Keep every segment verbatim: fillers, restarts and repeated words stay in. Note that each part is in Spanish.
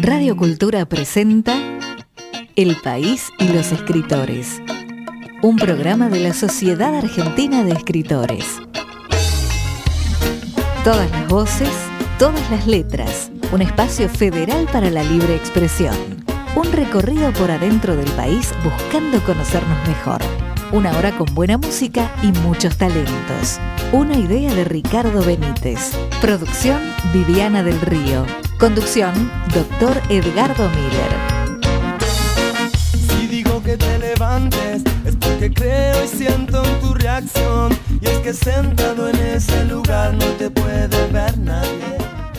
Radio Cultura presenta El País y los Escritores, un programa de la Sociedad Argentina de Escritores. Todas las voces, todas las letras, un espacio federal para la libre expresión. Un recorrido por adentro del país buscando conocernos mejor. Una hora con buena música y muchos talentos. Una idea de Ricardo Benítez. Producción Viviana del Río. Conducción Doctor Edgardo Miller. Si digo que te levantes es porque creo y siento en tu reacción. Y es que sentado en ese lugar no te puede ver nadie.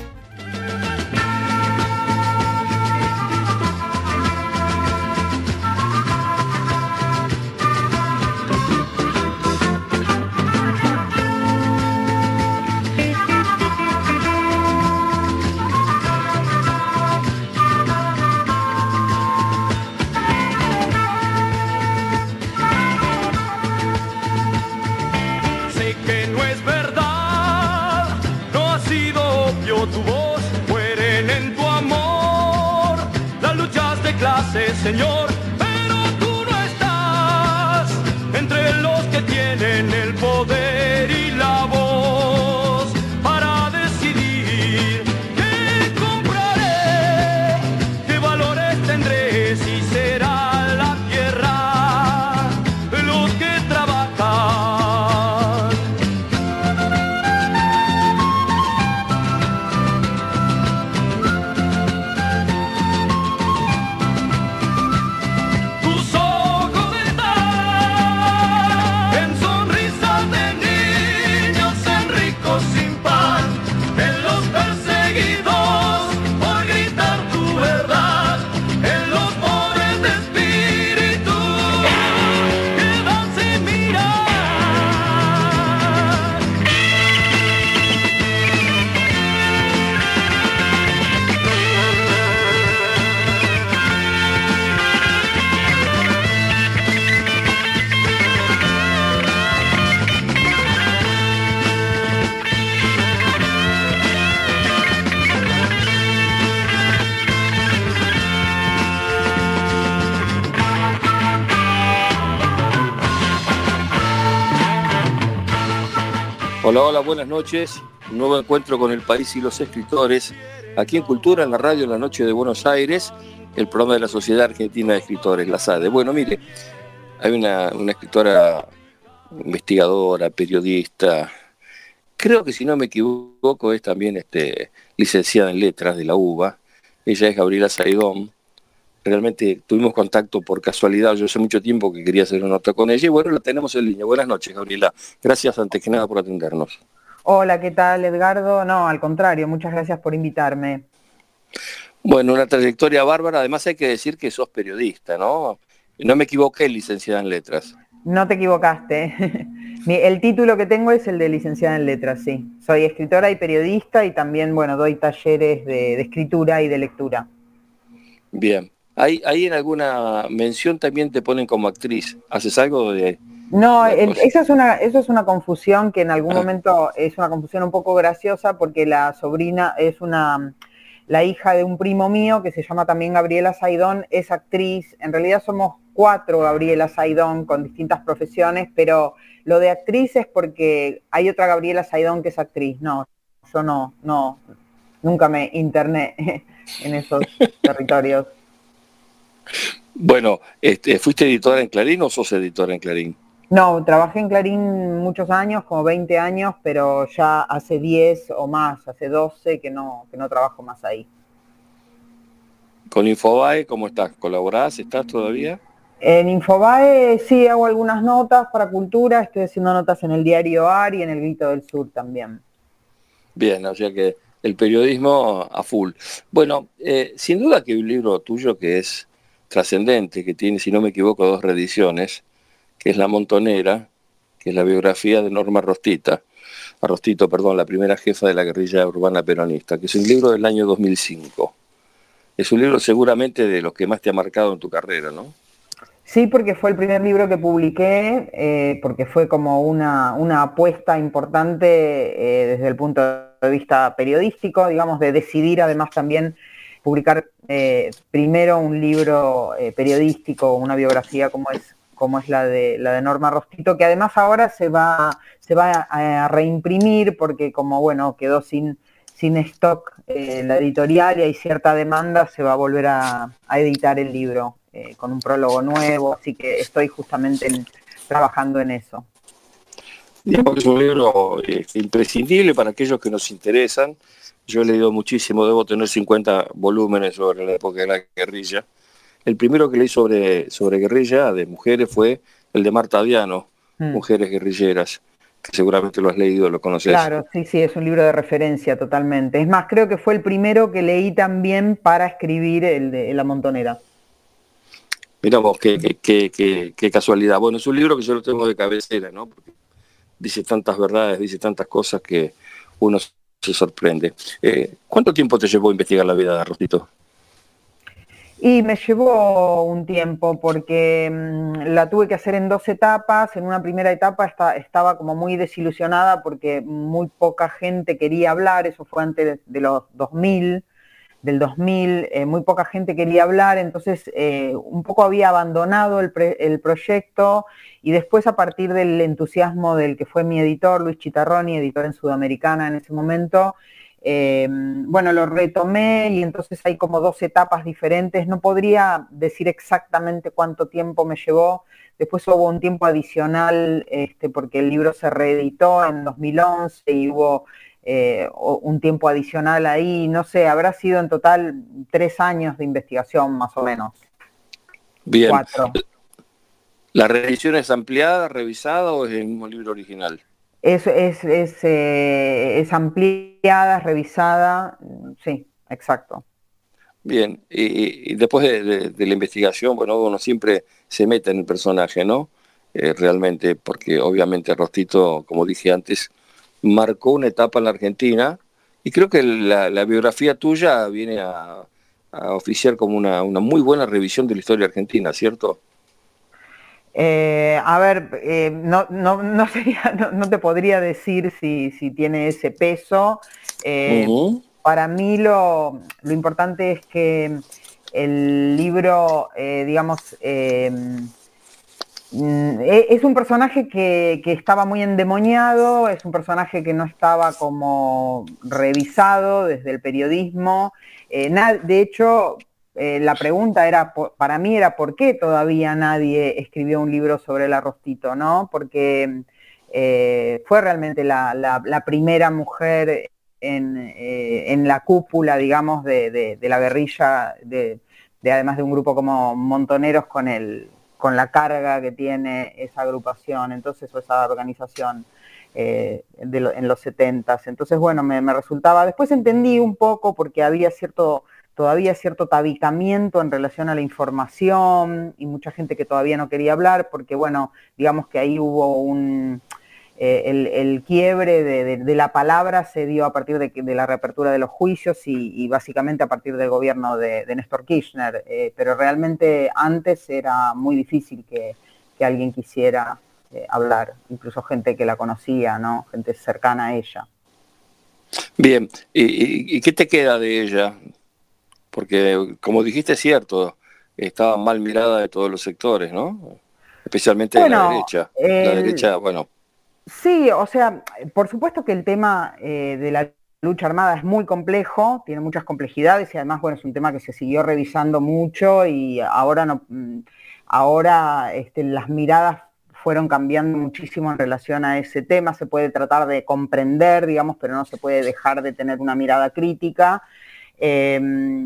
Señor, pero tú no estás entre los que tienen el poder y la voz para decidir qué compraré, qué valores tendré, si será la tierra de los que trabajan. Hola, hola, buenas noches. Un nuevo encuentro con el país y los escritores. Aquí en Cultura, en la radio, en la noche de Buenos Aires, el programa de la Sociedad Argentina de Escritores, la S A D E. Bueno, mire, hay una, una escritora, investigadora, periodista, creo que si no me equivoco es también este, licenciada en letras de la UBA. Ella es Gabriela Saidón. Realmente tuvimos contacto por casualidad, yo hace mucho tiempo que quería hacer una nota con ella y bueno, la tenemos en línea. Buenas noches, Gabriela. Gracias antes que nada por atendernos. Hola, ¿qué tal, Edgardo? No, al contrario, muchas gracias por invitarme. Bueno, una trayectoria bárbara, además hay que decir que sos periodista, ¿no? No me equivoqué, licenciada en letras. No te equivocaste. El título que tengo es el de licenciada en letras, sí. Soy escritora y periodista y también, bueno, doy talleres de, de escritura y de lectura. Bien. Ahí, ahí en alguna mención también te ponen como actriz. ¿Haces algo de...? No, el, esa es una, eso es una confusión que en algún Ah. momento es una confusión un poco graciosa porque la sobrina es una... La hija de un primo mío que se llama también Gabriela Saidón es actriz. En realidad somos cuatro Gabriela Saidón con distintas profesiones, pero lo de actriz es porque hay otra Gabriela Saidón que es actriz. No, yo no, no, nunca me interné en esos territorios. Bueno, este, ¿fuiste editora en Clarín o sos editora en Clarín? No, trabajé en Clarín muchos años, como veinte años, pero ya hace diez o más, hace doce que no, que no trabajo más ahí. ¿Con Infobae cómo estás? ¿Colaborás? ¿Estás todavía? En Infobae sí hago algunas notas para cultura, estoy haciendo notas en el diario A R y en el Grito del Sur también. Bien, o sea que el periodismo a full. Bueno, eh, sin duda que hay un libro tuyo que es trascendente, que tiene, si no me equivoco, dos reediciones, que es La Montonera, que es la biografía de Norma Rostita, Rostito, perdón, la primera jefa de la guerrilla urbana peronista, que es un libro del año dos mil cinco. Es un libro seguramente de los que más te ha marcado en tu carrera, ¿no? Sí, porque fue el primer libro que publiqué, eh, porque fue como una, una apuesta importante eh, desde el punto de vista periodístico, digamos, de decidir además también publicar eh, primero un libro eh, periodístico, una biografía como es, como es la de, la de Norma Rostito, que además ahora se va, se va a, a reimprimir porque como bueno, quedó sin, sin stock eh, la editorial y hay cierta demanda, se va a volver a, a editar el libro eh, con un prólogo nuevo, así que estoy justamente en, trabajando en eso. Digamos que es un libro eh, imprescindible para aquellos que nos interesan. Yo he leído muchísimo, debo tener cincuenta volúmenes sobre la época de la guerrilla. El primero que leí sobre, sobre guerrilla de mujeres fue el de Marta Diano, mm. Mujeres guerrilleras, que seguramente lo has leído, lo conoces. Claro, sí, sí, es un libro de referencia totalmente. Es más, creo que fue el primero que leí también para escribir el de La Montonera. Mirá vos, qué, qué, qué, qué, qué casualidad. Bueno, es un libro que yo lo tengo de cabecera, ¿no? Porque dice tantas verdades, dice tantas cosas que uno se sorprende. Eh, ¿Cuánto tiempo te llevó a investigar la vida de Rostito? Y me llevó un tiempo porque mmm, la tuve que hacer en dos etapas. En una primera etapa está, estaba como muy desilusionada porque muy poca gente quería hablar, eso fue antes de, de los dos mil, del dos mil, eh, muy poca gente quería hablar, entonces eh, un poco había abandonado el, pre, el proyecto y después a partir del entusiasmo del que fue mi editor, Luis Chitarroni, editor en Sudamericana en ese momento, eh, bueno, lo retomé y entonces hay como dos etapas diferentes, no podría decir exactamente cuánto tiempo me llevó, después hubo un tiempo adicional este, porque el libro se reeditó en dos mil once y hubo eh, un tiempo adicional ahí, no sé, habrá sido en total tres años de investigación más o menos. Bien. Cuatro. ¿La reedición es ampliada, revisada o es el mismo libro original? Es, es, es, eh, es ampliada, revisada, sí, exacto. Bien, y, y después de, de, de la investigación, bueno, uno siempre se mete en el personaje, ¿no? Eh, realmente, porque obviamente Rostito, como dije antes, marcó una etapa en la Argentina y creo que la, la biografía tuya viene a, a oficiar como una, una muy buena revisión de la historia argentina, ¿cierto? Eh, a ver, eh, no, no, no, sería, no, no te podría decir si, si tiene ese peso. Eh, uh-huh. Para mí lo, lo importante es que el libro, eh, digamos, eh, es un personaje que, que estaba muy endemoniado, es un personaje que no estaba como revisado desde el periodismo. Eh, de hecho, Eh, la pregunta era, para mí era por qué todavía nadie escribió un libro sobre la Rostito, ¿no? Porque eh, fue realmente la, la, la primera mujer en, eh, en la cúpula, digamos, de, de, de la guerrilla, de, de además de un grupo como Montoneros con, el, con la carga que tiene esa agrupación, entonces, o esa organización eh, de lo, en los setentas. Entonces, bueno, me, me resultaba, después entendí un poco porque había cierto... todavía cierto tabicamiento en relación a la información y mucha gente que todavía no quería hablar porque, bueno, digamos que ahí hubo un... Eh, el, el quiebre de, de, de la palabra se dio a partir de, de la reapertura de los juicios y, y básicamente a partir del gobierno de, de Néstor Kirchner, eh, pero realmente antes era muy difícil que, que alguien quisiera eh, hablar, incluso gente que la conocía, ¿no? Gente cercana a ella. Bien, ¿y, y, y qué te queda de ella? Porque, como dijiste, es cierto, estaba mal mirada de todos los sectores, ¿no? Especialmente bueno, de la derecha. El... La derecha, bueno. Sí, o sea, por supuesto que el tema eh, de la lucha armada es muy complejo, tiene muchas complejidades y además, bueno, es un tema que se siguió revisando mucho y ahora no, ahora este, las miradas fueron cambiando muchísimo en relación a ese tema. Se puede tratar de comprender, digamos, pero no se puede dejar de tener una mirada crítica. Eh,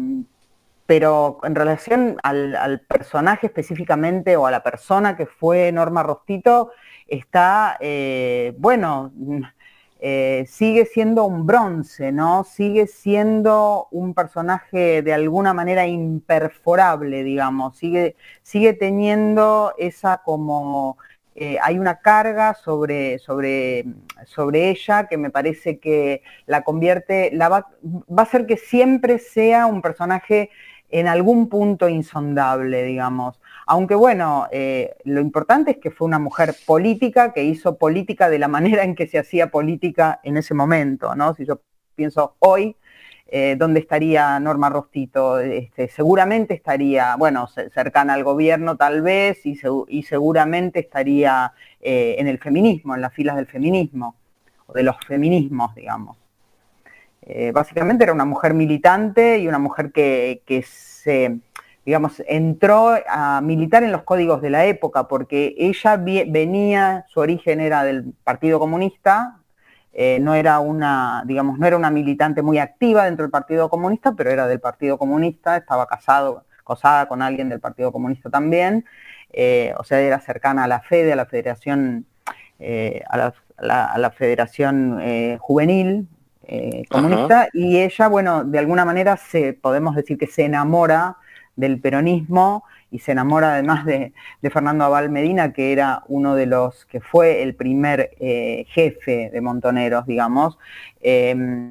pero en relación al, al personaje específicamente o a la persona que fue Norma Rostito, está, eh, bueno, eh, sigue siendo un bronce, ¿no? Sigue siendo un personaje de alguna manera imperforable, digamos, sigue, sigue teniendo esa como... Eh, hay una carga sobre, sobre, sobre ella que me parece que la convierte, la va, va a hacer que siempre sea un personaje en algún punto insondable, digamos. Aunque bueno, eh, lo importante es que fue una mujer política que hizo política de la manera en que se hacía política en ese momento, ¿no? Si yo pienso hoy, eh, ¿dónde estaría Norma Rostito? Este, seguramente estaría, bueno, cercana al gobierno tal vez, y, se, y seguramente estaría eh, en el feminismo, en las filas del feminismo, o de los feminismos, digamos. Eh, básicamente era una mujer militante y una mujer que, que se, digamos, entró a militar en los códigos de la época, porque ella venía, su origen era del Partido Comunista, eh, no era una, digamos, no era una militante muy activa dentro del Partido Comunista, pero era del Partido Comunista, estaba casado, casada con alguien del Partido Comunista también, eh, o sea, era cercana a la FEDE, a la Federación, eh, a, la, a, la, a la Federación eh, Juvenil, Eh, comunista. Ajá. Y ella, bueno, de alguna manera se, podemos decir que se enamora del peronismo y se enamora además de, de Fernando Abal Medina, que era uno de los, que fue el primer eh, jefe de Montoneros, digamos, eh,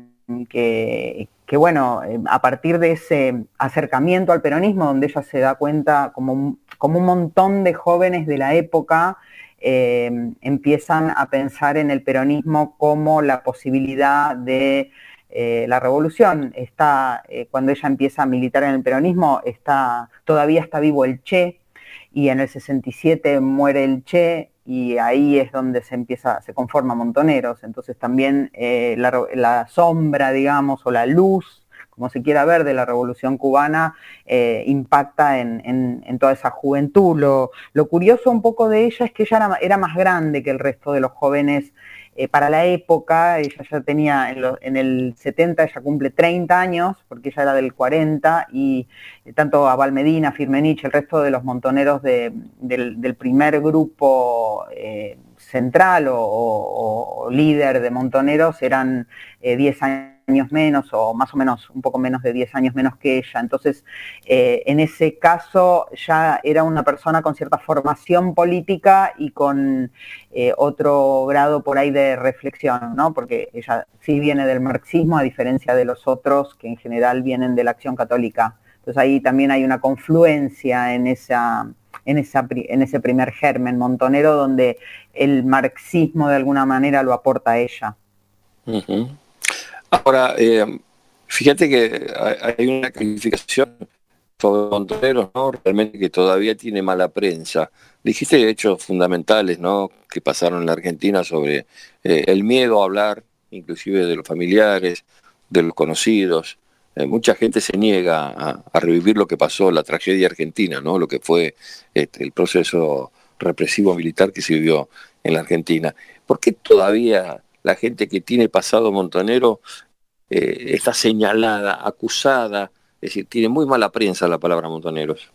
que, que bueno, a partir de ese acercamiento al peronismo, donde ella se da cuenta como, como un montón de jóvenes de la época Eh, empiezan a pensar en el peronismo como la posibilidad de eh, la revolución. Está, eh, cuando ella empieza a militar en el peronismo, está, todavía está vivo el Che, y en el sesenta y siete muere el Che, y ahí es donde se empieza, se conforma Montoneros. Entonces también eh, la, la sombra, digamos, o la luz, como se quiera ver, de la Revolución Cubana, eh, impacta en, en, en toda esa juventud. Lo, lo curioso un poco de ella es que ella era, era más grande que el resto de los jóvenes eh, para la época. Ella ya tenía, en, lo, en el setenta, ella cumple treinta años, porque ella era del cuarenta, y eh, tanto Abal Medina, Firmenich, el resto de los montoneros de, del, del primer grupo eh, central o, o, o líder de montoneros eran eh, diez años años menos, o más o menos un poco menos de diez años menos que ella. Entonces, eh, en ese caso ya era una persona con cierta formación política y con eh, otro grado por ahí de reflexión, ¿no? Porque ella sí viene del marxismo, a diferencia de los otros que en general vienen de la Acción Católica. Entonces ahí también hay una confluencia en esa... En, esa, en ese primer germen montonero, donde el marxismo de alguna manera lo aporta a ella. Uh-huh. Ahora, eh, fíjate que hay una calificación sobre Montoneros, ¿no? Realmente que todavía tiene mala prensa. Dijiste hechos fundamentales, ¿no?, que pasaron en la Argentina sobre eh, el miedo a hablar, inclusive de los familiares, de los conocidos. Eh, mucha gente se niega a, a revivir lo que pasó, la tragedia argentina, ¿no?, lo que fue este, el proceso represivo militar que se vivió en la Argentina. ¿Por qué todavía la gente que tiene pasado montonero eh, está señalada, acusada? Es decir, tiene muy mala prensa la palabra montoneros.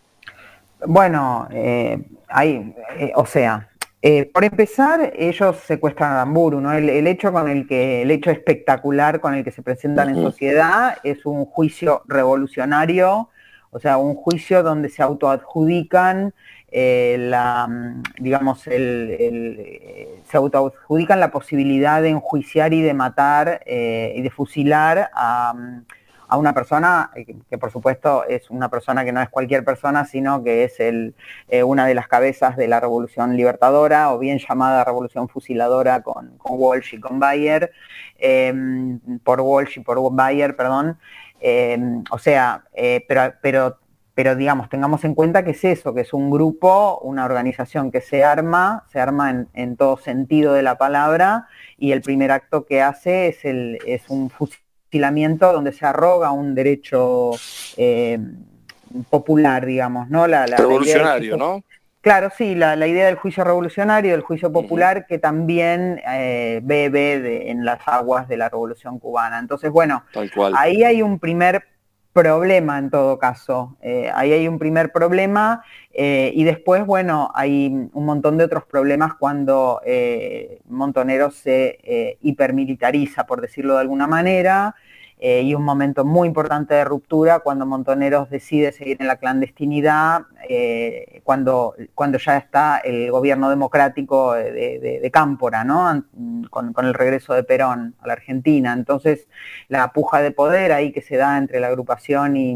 Bueno, eh, hay, eh, o sea, eh, por empezar, ellos secuestran a Aramburu, ¿no? El, el hecho con el que, el hecho espectacular con el que se presentan uh-huh. en sociedad es un juicio revolucionario, o sea, un juicio donde se autoadjudican Eh, la, digamos, el, el, eh, se autoadjudican la posibilidad de enjuiciar y de matar eh, y de fusilar a, a una persona que, que por supuesto es una persona que no es cualquier persona, sino que es el, eh, una de las cabezas de la Revolución Libertadora, o bien llamada Revolución Fusiladora con, con Walsh y con Bayer, eh, por Walsh y por Bayer, perdón, eh, o sea, eh, pero, pero Pero digamos, tengamos en cuenta que es eso, que es un grupo, una organización que se arma, se arma en, en todo sentido de la palabra, y el primer acto que hace es, el, es un fusilamiento donde se arroga un derecho eh, popular, digamos, ¿no? La, la, revolucionario, la ¿no? Claro, sí, la, la idea del juicio revolucionario, del juicio popular, uh-huh. que también eh, bebe de, en las aguas de la Revolución Cubana. Entonces, bueno, Tal cual. Ahí hay un primer problema en todo caso, eh, ahí hay un primer problema eh, y después, bueno, hay un montón de otros problemas cuando eh, Montoneros se eh, hipermilitariza, por decirlo de alguna manera, eh, y un momento muy importante de ruptura cuando Montoneros decide seguir en la clandestinidad, eh, cuando, cuando ya está el gobierno democrático de, de, de Cámpora, ¿no? Con, con el regreso de Perón a la Argentina. Entonces, la puja de poder ahí que se da entre la agrupación y,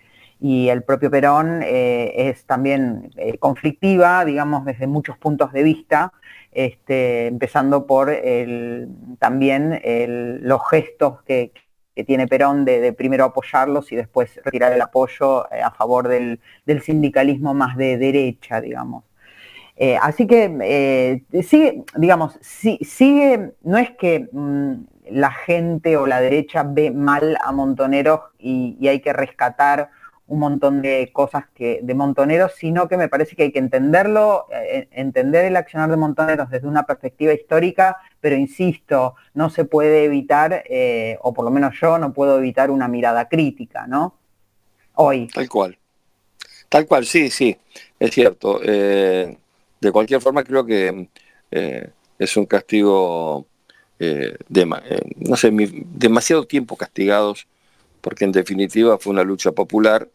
y el propio Perón eh, es también eh, conflictiva, digamos, desde muchos puntos de vista, este, empezando por el, también el, los gestos que que tiene Perón de, de primero apoyarlos y después retirar el apoyo eh, a favor del, del sindicalismo más de derecha, digamos. Eh, así que eh, sigue, digamos, sí, sigue, no es que mmm, la gente o la derecha ve mal a Montoneros y, y hay que rescatar un montón de cosas que, de Montoneros, sino que me parece que hay que entenderlo, eh, entender el accionar de Montoneros desde una perspectiva histórica, pero insisto, no se puede evitar, eh, o por lo menos yo no puedo evitar una mirada crítica, ¿no? Hoy. Tal cual. Tal cual, sí, sí, es cierto. Eh, de cualquier forma creo que eh, es un castigo, eh, de, eh, no sé, mi, demasiado tiempo castigados, porque en definitiva fue una lucha popular,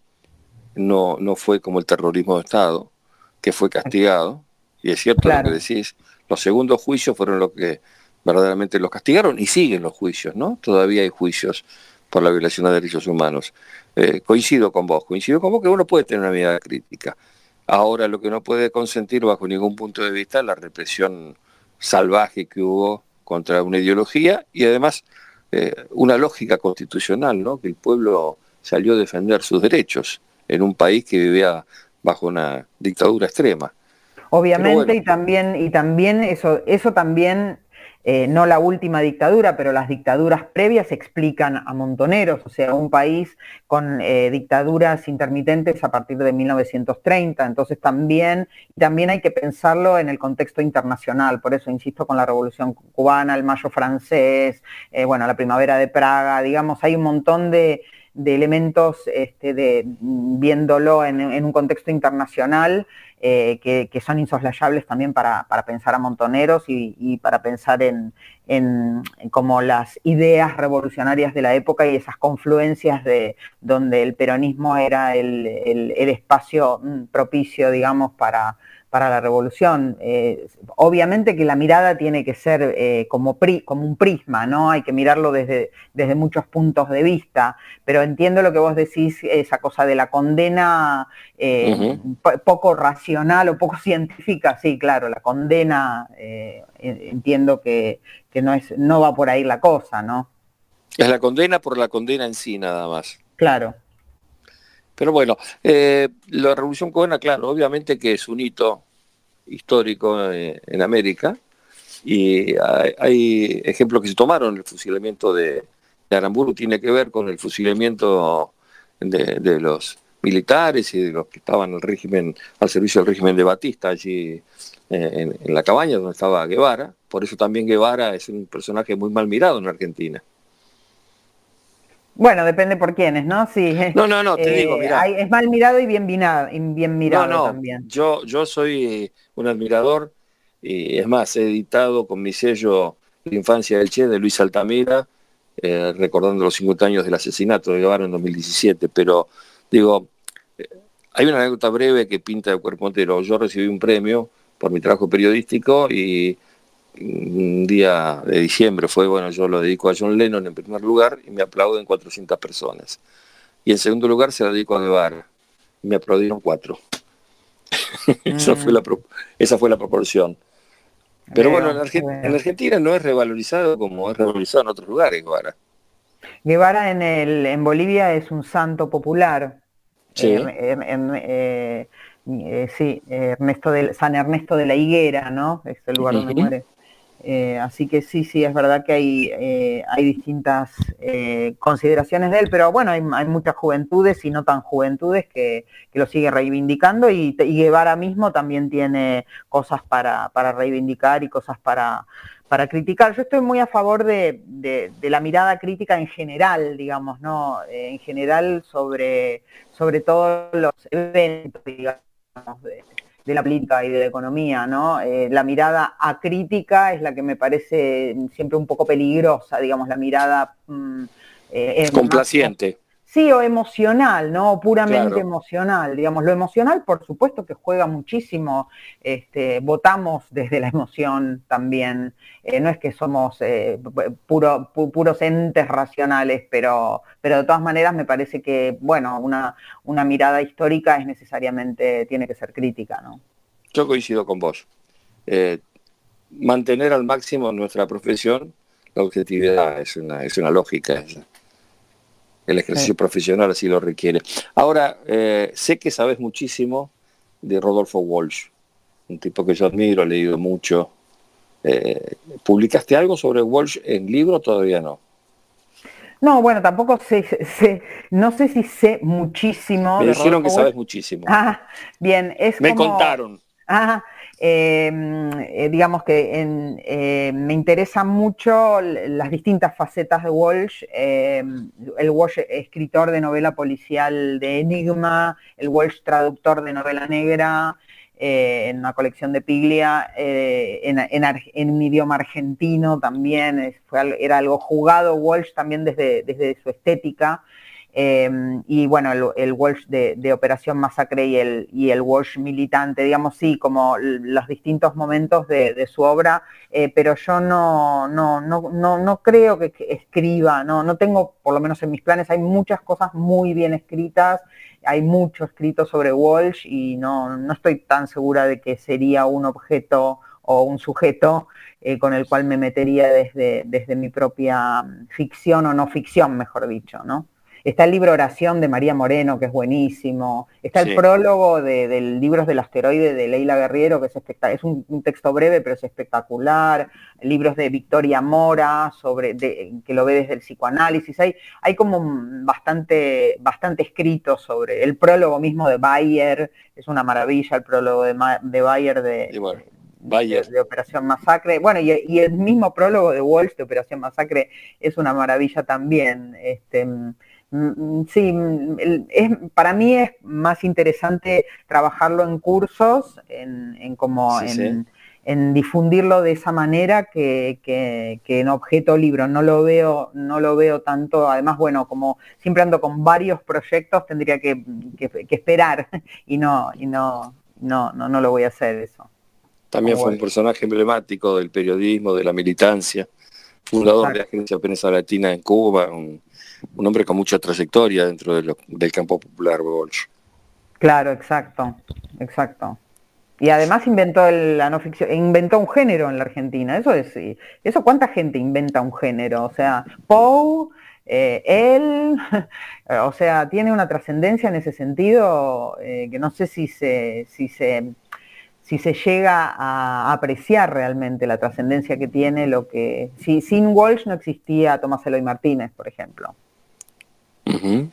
no, no fue como el terrorismo de Estado, que fue castigado, y es cierto claro. Lo que decís, los segundos juicios fueron los que verdaderamente los castigaron, y siguen los juicios, ¿no? Todavía hay juicios por la violación de derechos humanos. Eh, coincido con vos, coincido con vos que uno puede tener una mirada crítica. Ahora lo que no puede consentir bajo ningún punto de vista es la represión salvaje que hubo contra una ideología y además eh, una lógica constitucional, ¿no? Que el pueblo salió a defender sus derechos en un país que vivía bajo una dictadura extrema. Obviamente, bueno. y también, y también eso, eso también, eh, no la última dictadura, pero las dictaduras previas explican a Montoneros, o sea, un país con eh, dictaduras intermitentes a partir de mil novecientos treinta, entonces también, también hay que pensarlo en el contexto internacional, por eso insisto con la Revolución Cubana, el Mayo francés, eh, bueno, la Primavera de Praga, digamos, hay un montón de, de elementos este, de, viéndolo en, en un contexto internacional, Eh, que, que son insoslayables también para, para pensar a Montoneros y, y para pensar en, en, en como las ideas revolucionarias de la época y esas confluencias de donde el peronismo era el, el, el espacio propicio, digamos, para, para la revolución. Eh, obviamente que la mirada tiene que ser eh, como, pri, como un prisma, ¿no? Hay que mirarlo desde, desde muchos puntos de vista, pero entiendo lo que vos decís, esa cosa de la condena eh, uh-huh. po- poco racional o poco científica, sí, claro, la condena, eh, entiendo que, que no, es, no va por ahí la cosa, ¿no? Es la condena por la condena en sí, nada más. Claro. Pero bueno, eh, la Revolución Cubana, claro, obviamente que es un hito histórico eh, en América, y hay, hay ejemplos que se tomaron. El fusilamiento de, de Aramburu tiene que ver con el fusilamiento de, de los militares y de los que estaban al régimen, al servicio del régimen de Batista, allí eh, en, en la cabaña donde estaba Guevara. Por eso también Guevara es un personaje muy mal mirado en Argentina. Bueno, depende por quiénes, ¿no? Sí. No, no, no, te eh, digo, mirá. Hay, es mal mirado y bien, binado, y bien mirado no, no, también. Yo, yo soy un admirador, y es más, he editado con mi sello La infancia del Che de Luis Altamira, eh, recordando los cincuenta años del asesinato de Guevara en dos mil diecisiete, pero digo, eh, hay una anécdota breve que pinta de cuerpo entero. Yo recibí un premio por mi trabajo periodístico y un día de diciembre fue, bueno, yo lo dedico a John Lennon en primer lugar y me aplauden cuatrocientas personas. Y en segundo lugar se lo dedico a Guevara y me aplaudieron cuatro. Mm. esa, fue la, esa fue la proporción. Pero bueno, en, Argent- en Argentina no es revalorizado como es revalorizado en otros lugares, Guevara. Guevara en, el, en Bolivia es un santo popular. Sí. Eh, eh, eh, eh, sí, Ernesto de, San Ernesto de la Higuera, ¿no? Es el lugar uh-huh. donde muere. Eh, así que sí, sí, es verdad que hay, eh, hay distintas eh, consideraciones de él, pero bueno, hay, hay muchas juventudes y no tan juventudes que, que lo siguen reivindicando y, y Guevara mismo también tiene cosas para, para reivindicar y cosas para, para criticar. Yo estoy muy a favor de, de, de la mirada crítica en general, digamos, ¿no? Eh, en general sobre, sobre todos los eventos, digamos, de... de la política y de la economía, ¿no? Eh, la mirada acrítica es la que me parece siempre un poco peligrosa, digamos, la mirada... Mm, eh, complaciente. Más, sí, o emocional, ¿no? Puramente claro. emocional, digamos. Lo emocional, por supuesto, que juega muchísimo. Este, votamos desde la emoción también. Eh, no es que somos eh, puro, pu- puros entes racionales, pero, pero de todas maneras me parece que, bueno, una, una mirada histórica es necesariamente, tiene que ser crítica, ¿no? Yo coincido con vos. Eh, mantener al máximo nuestra profesión, la objetividad es una, es una lógica esa. el ejercicio sí. profesional así lo requiere. Ahora, eh, sé que sabes muchísimo de Rodolfo Walsh, un tipo que yo admiro, he leído mucho. Eh, ¿Publicaste algo sobre Walsh en libro o todavía no? No, bueno, tampoco sé, sé, no sé si sé muchísimo. Me de dijeron Rodolfo que sabes Walsh. muchísimo. Ah, bien, es Me como... contaron. Ah, eh, eh, digamos que en, eh, me interesan mucho las distintas facetas de Walsh, eh, el Walsh escritor de novela policial de Enigma, el Walsh traductor de novela negra, eh, en una colección de Piglia, eh, en, en, en un idioma argentino también, es, fue, era algo jugado Walsh también desde, desde su estética. Eh, y bueno, el, el Walsh de, de Operación Masacre y el, y el Walsh militante, digamos, sí, como los distintos momentos de, de su obra, eh, pero yo no, no, no, no, no creo que escriba, no, no tengo, por lo menos en mis planes, hay muchas cosas muy bien escritas, hay mucho escrito sobre Walsh y no, no estoy tan segura de que sería un objeto o un sujeto eh, con el cual me metería desde, desde mi propia ficción o no ficción, mejor dicho, ¿no? Está el libro Oración de María Moreno, que es buenísimo. Está sí. el prólogo de, del Libros del Asteroide de Leila Guerriero, que es espectacular. Es un, un texto breve, pero es espectacular. Libros de Victoria Mora, sobre, de, que lo ve desde el psicoanálisis. Hay, hay como bastante, bastante escrito sobre el prólogo mismo de Bayer. Es una maravilla el prólogo de, de Bayer de... Y bueno. De, de Operación Masacre, bueno, y, y el mismo prólogo de Walsh de Operación Masacre es una maravilla también. Este, sí, es, para mí es más interesante trabajarlo en cursos, en, en como sí, en, sí. en difundirlo de esa manera que, que, que en objeto libro. No lo veo, no lo veo tanto. Además, bueno, como siempre ando con varios proyectos, tendría que, que, que esperar y no, y no, no, no, no lo voy a hacer eso. También fue un personaje emblemático del periodismo, de la militancia, fundador Exacto. de Agencia Prensa Latina en Cuba, un, un hombre con mucha trayectoria dentro de lo, del campo popular, Walsh. Claro, exacto, exacto. Y además inventó el, la no ficción, inventó un género en la Argentina. Eso es, eso ¿cuánta gente inventa un género? O sea, Poe, eh, él, o sea, tiene una trascendencia en ese sentido eh, que no sé si se, si se si se llega a apreciar realmente la trascendencia que tiene lo que... Si, sin Walsh no existía Tomás Eloy Martínez, por ejemplo. Uh-huh.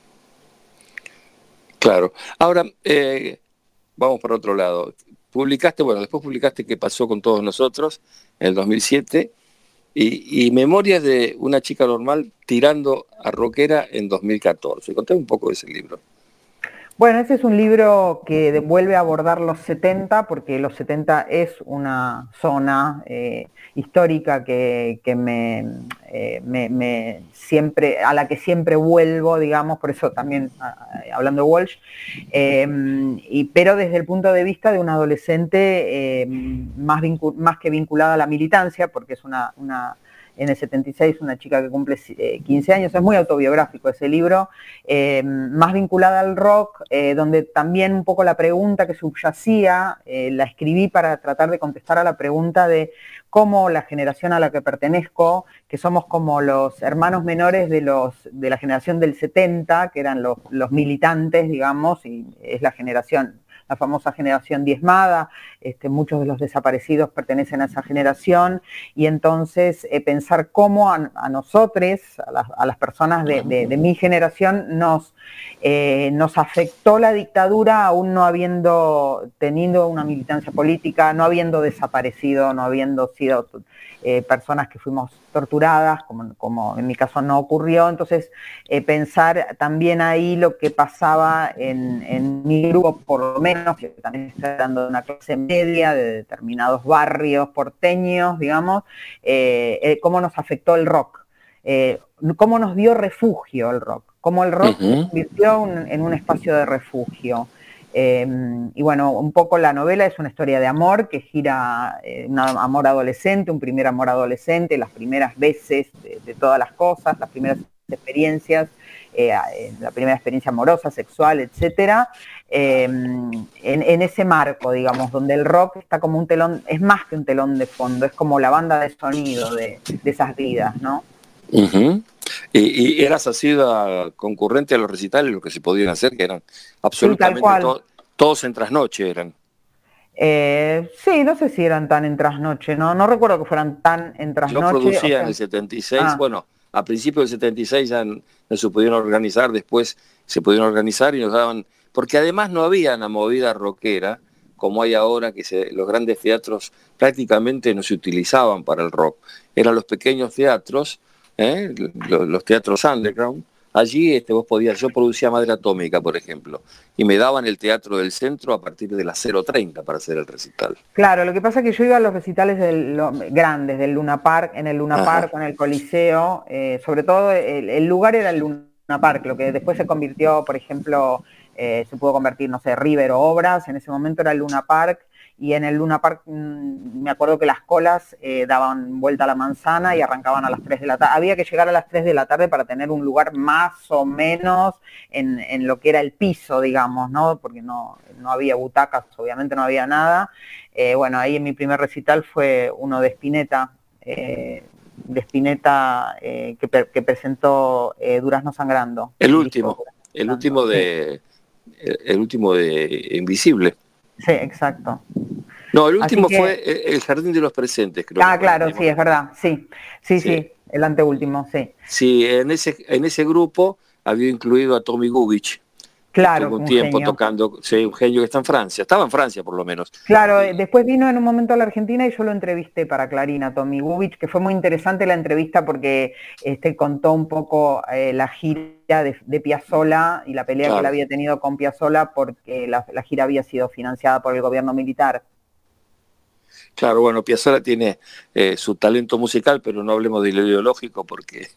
Claro. Ahora, eh, vamos por otro lado. Publicaste, bueno, después publicaste ¿Qué pasó con todos nosotros? En el dos mil siete, y, y Memorias de una chica normal tirando a rockera en dos mil catorce. Contame un poco de ese libro. Bueno, ese es un libro que vuelve a abordar los setenta, porque los setenta es una zona eh, histórica que, que me, eh, me, me siempre, a la que siempre vuelvo, digamos, por eso también a, hablando de Walsh, eh, y, pero desde el punto de vista de una adolescente eh, más, vincul, más que vinculada a la militancia, porque es una... una en el setenta y seis, una chica que cumple eh, quince años, es muy autobiográfico ese libro, eh, más vinculada al rock, eh, donde también un poco la pregunta que subyacía, eh, la escribí para tratar de contestar a la pregunta de cómo la generación a la que pertenezco, que somos como los hermanos menores de los de la generación del setenta, que eran los, los militantes, digamos, y es la generación... la famosa generación diezmada, este, muchos de los desaparecidos pertenecen a esa generación, y entonces eh, pensar cómo a, a nosotros, a las, a las personas de, de, de mi generación, nos, eh, nos afectó la dictadura aún no habiendo tenido una militancia política, no habiendo desaparecido, no habiendo sido eh, personas que fuimos torturadas, como, como en mi caso no ocurrió. Entonces eh, pensar también ahí lo que pasaba en, en mi grupo, por lo menos, que también está hablando de una clase media, de determinados barrios porteños, digamos, eh, eh, cómo nos afectó el rock, eh, cómo nos dio refugio el rock, cómo el rock uh-huh. se convirtió un, en un espacio de refugio. Eh, y bueno, un poco la novela es una historia de amor que gira, eh, un amor adolescente, un primer amor adolescente, las primeras veces de, de todas las cosas, las primeras experiencias, eh, la primera experiencia amorosa, sexual, etcétera, eh, en, en ese marco, digamos, donde el rock está como un telón, es más que un telón de fondo, es como la banda de sonido de, de esas vidas, ¿no? Uh-huh. Y, y eras asidua concurrente a los recitales, lo que se podían hacer, que eran absolutamente Sí, to- todos en trasnoche eran. Eh, sí, no sé si eran tan en trasnoche, no, no recuerdo que fueran tan en Yo trasnoche. producía O sea, en el setenta y seis, ah, bueno, a principios del setenta y seis ya no se pudieron organizar, después se pudieron organizar y nos daban, porque además no había una movida rockera como hay ahora, que se, los grandes teatros prácticamente no se utilizaban para el rock, eran los pequeños teatros, ¿eh? los, los teatros underground. Allí este, vos podías, yo producía Madre Atómica, por ejemplo, y me daban el Teatro del Centro a partir de las cero treinta para hacer el recital. claro, lo que pasa es que yo iba a los recitales del, lo, grandes del Luna Park, en el Luna Ajá. Park, en el Coliseo, eh, sobre todo el, el lugar era el Luna Park, lo que después se convirtió, por ejemplo, eh, se pudo convertir, no sé, River o Obras, en ese momento era el Luna Park, y en el Luna Park mmm, me acuerdo que las colas eh, daban vuelta a la manzana y arrancaban a las tres de la tarde. Había que llegar a las tres de la tarde para tener un lugar más o menos en, en lo que era el piso, digamos, ¿no? Porque no, no había butacas, obviamente no había nada. Eh, bueno, ahí en mi primer recital fue uno de Spinetta, eh, de Spinetta eh, que, que presentó eh, Durazno Sangrando. El último, el último de, el último de Invisible. Sí, exacto. No, el último que, fue El Jardín de los Presentes, creo. Ah, claro, sí, es verdad, sí, sí, sí, sí, el anteúltimo, sí. Sí, en ese, en ese grupo había incluido a Tommy Gubich. Claro, estuvo un un tiempo genio. tocando, sí, un genio que está en Francia, estaba en Francia por lo menos. Claro, después vino en un momento a la Argentina y yo lo entrevisté para Clarín a Tommy Gubich, que fue muy interesante la entrevista porque este, contó un poco eh, la gira de, de Piazzolla y la pelea claro. que él había tenido con Piazzolla porque la, la gira había sido financiada por el gobierno militar. Claro, bueno, Piazzolla tiene eh, su talento musical, pero no hablemos de lo ideológico porque...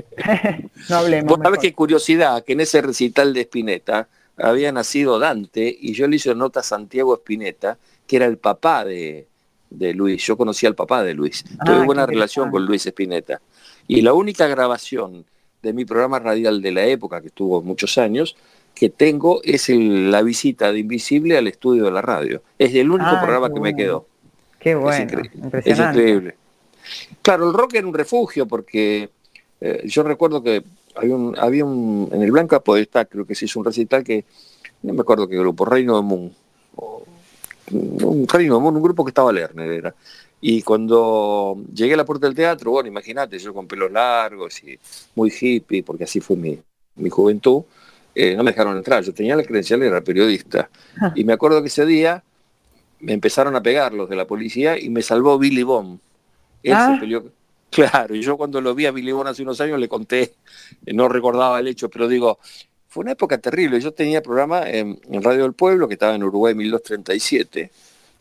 no hablemos. Vos sabés qué curiosidad, que en ese recital de Spinetta había nacido Dante y yo le hice nota a Santiago Spinetta, que era el papá de, de Luis. Yo conocí al papá de Luis. Ah, tuve buena relación con Luis Spinetta. Y la única grabación de mi programa radial de la época, que estuvo muchos años, que tengo es el, la visita de Invisible al estudio de la radio. Es el único ah, programa que bueno. me quedó. Qué bueno, es increíble. Es increíble. Claro, el rock era un refugio porque eh, yo recuerdo que había un, había un en el Blanca Podestá, creo que se hizo un recital que, no me acuerdo qué grupo, Reino de Moon, o, un Reino de Moon, un grupo que estaba Lerner era. Y cuando llegué a la puerta del teatro, bueno, imagínate, yo con pelos largos y muy hippie, porque así fue mi, mi juventud, eh, no me dejaron entrar. Yo tenía la credencial, era periodista. Y me acuerdo que ese día me empezaron a pegar los de la policía y me salvó Billy Bond. Él ah. se peleó. Claro, y yo cuando lo vi a Billy Bond hace unos años le conté, no recordaba el hecho, pero digo, fue una época terrible. Yo tenía programa en, en Radio del Pueblo, que estaba en Uruguay mil doscientos treinta y siete,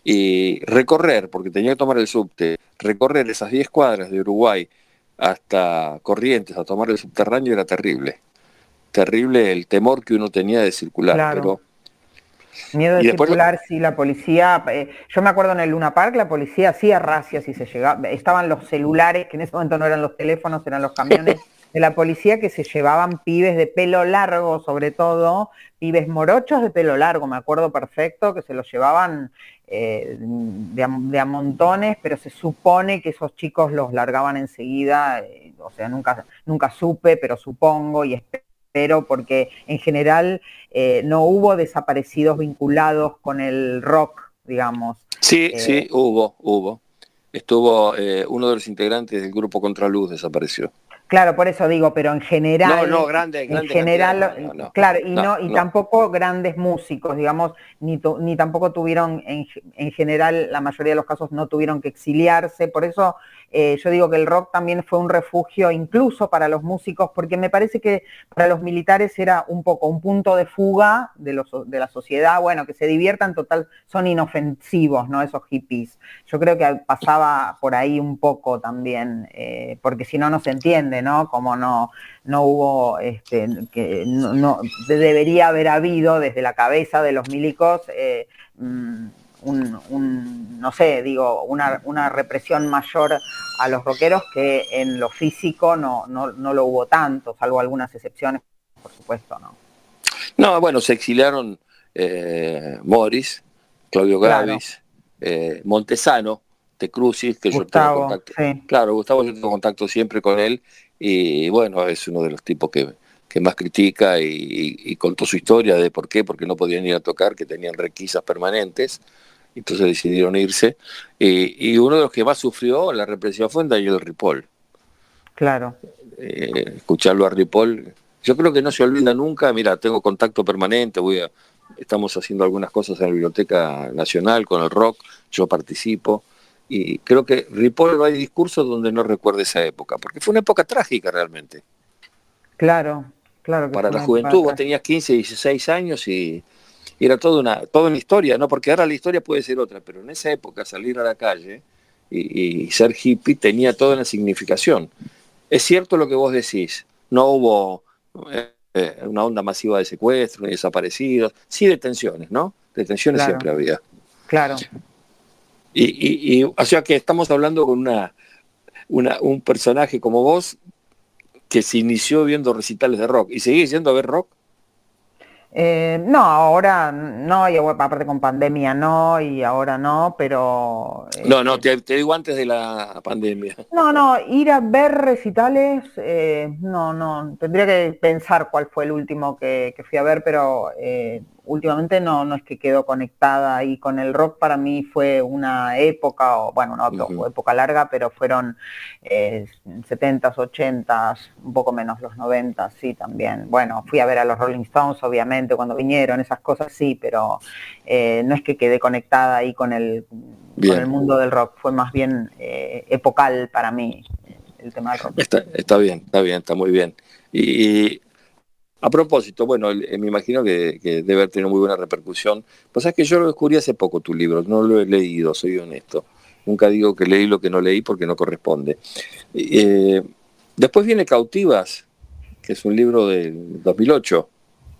y recorrer, porque tenía que tomar el subte, recorrer esas diez cuadras de Uruguay hasta Corrientes a tomar el subterráneo era terrible. Terrible el temor que uno tenía de circular, claro. pero... Miedo de circular, lo... sí, la policía, eh, yo me acuerdo en el Luna Park, la policía hacía racias y se llegaba, estaban los celulares, que en ese momento no eran los teléfonos, eran los camiones de la policía que se llevaban pibes de pelo largo, sobre todo, pibes morochos de pelo largo, me acuerdo perfecto, que se los llevaban eh, de, a, de a montones, pero se supone que esos chicos los largaban enseguida, eh, o sea, nunca, nunca supe, pero supongo y espero. Pero porque en general eh, no hubo desaparecidos vinculados con el rock, digamos. Sí, eh, sí, hubo, hubo. Estuvo eh, uno de los integrantes del grupo Contraluz desapareció. Claro, por eso digo, pero en general... No, no, grande, grande. En general, no, no, claro, y, no, no, y no. tampoco grandes músicos, digamos, ni, tu, ni tampoco tuvieron, en, en general, la mayoría de los casos no tuvieron que exiliarse, por eso eh, yo digo que el rock también fue un refugio incluso para los músicos, porque me parece que para los militares era un poco un punto de fuga de, los, de la sociedad, bueno, que se diviertan, total, son inofensivos, ¿no? Esos hippies. Yo creo que pasaba por ahí un poco también, eh, porque si no, no se entiende, ¿no? Como no, no hubo, este, que no, no debería haber habido desde la cabeza de los milicos eh, un, un, no sé, digo, una, una represión mayor a los rockeros que en lo físico no, no, no lo hubo tanto, salvo algunas excepciones, por supuesto, ¿no? No, bueno, se exiliaron eh, Morris, Claudio Gavis, claro. eh, Montesano, de Crucis, que Gustavo, yo tengo contacto. Sí. Claro, Gustavo, yo tengo contacto siempre con él, y bueno, es uno de los tipos que, que más critica y, y, y contó su historia de por qué, porque no podían ir a tocar, que tenían requisas permanentes, entonces decidieron irse, y, y uno de los que más sufrió la represión fue Daniel Ripoll. Claro. Eh, escucharlo a Ripoll, yo creo que no se olvida nunca. Mira, tengo contacto permanente, voy a, estamos haciendo algunas cosas en la Biblioteca Nacional con el rock, yo participo, y creo que Ripoll no hay discurso donde no recuerde esa época, porque fue una época trágica realmente. Claro, claro. Que para la juventud, vos tenías quince, dieciséis años y, y era toda una, toda una historia, ¿no? Porque ahora la historia puede ser otra, pero en esa época salir a la calle y, y ser hippie tenía toda una significación. Es cierto lo que vos decís, no hubo eh, una onda masiva de secuestros ni desaparecidos, sí detenciones, ¿no? Detenciones claro. Siempre había. Claro. Y, y, y o sea que estamos hablando con una, una un personaje como vos que se inició viendo recitales de rock. ¿Y seguís yendo a ver rock? Eh, no, ahora no, y aparte con pandemia no, y ahora no, pero... Eh, no, no, te, te digo antes de la pandemia. No, no, ir a ver recitales, eh, no, no, tendría que pensar cuál fue el último que, que fui a ver, pero eh, últimamente no, no es que quedo conectada ahí con el rock. Para mí fue una época, o bueno, una uh-huh. época larga, pero fueron eh, setentas, ochentas, un poco menos los noventas, sí, también. Bueno, fui a ver a los Rolling Stones, obviamente, cuando vinieron, esas cosas sí, pero eh, no es que quedé conectada ahí con el, con el mundo del rock, fue más bien eh, epocal para mí el tema del rock. Está, está bien, está bien, está muy bien. Y, y a propósito, bueno, me imagino que, que debe haber tenido muy buena repercusión. Pues es que yo lo descubrí hace poco tu libro, no lo he leído, soy honesto. Nunca digo que leí lo que no leí porque no corresponde. Eh, después viene Cautivas, que es un libro del dos mil ocho.